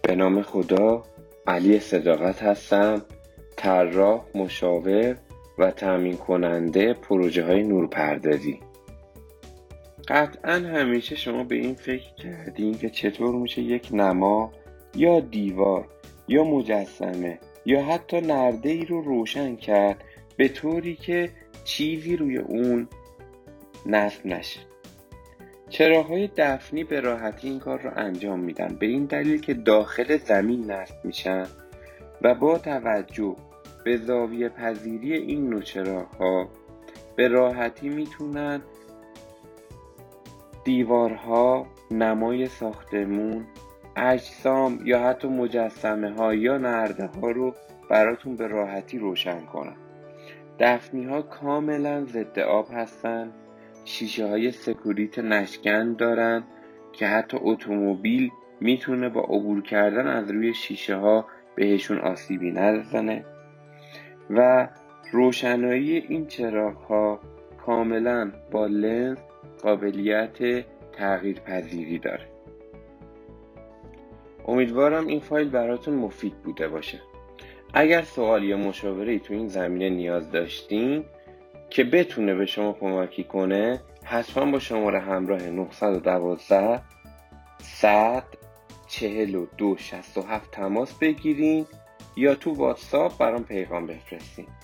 به نام خدا، علی صداقت هستم، طراح، مشاور و تامین کننده پروژه های نورپردازی. قطعا همیشه شما به این فکر کردین که چطور میشه یک نما یا دیوار یا مجسمه یا حتی نرده ای رو روشن کرد به طوری که چیزی روی اون نصب نشه. چراغ‌های دفنی به راحتی این کار رو انجام میدن، به این دلیل که داخل زمین نصب میشن و با توجه به زاویه پذیری این نوع چراغ‌ها به راحتی میتونن دیوارها، نمای ساختمون، اجسام یا حتی مجسمه ها یا نرده ها رو براتون به راحتی روشن کنن. دفنی ها کاملا ضد آب هستن، شیشه های سکوریت نشکن دارن که حتی اتومبیل میتونه با عبور کردن از روی شیشه ها بهشون آسیبی نرسونه و روشنایی این چراغ ها کاملا با لنز قابلیت تغییر پذیری داره. امیدوارم این فایل براتون مفید بوده باشه. اگر سوال یا مشاوره‌ای تو این زمینه نیاز داشتین که بتونه به شما کمکی کنه، حتما با شماره همراه 912 100 42 67 تماس بگیرین یا تو واتساپ برام پیغام بفرستین.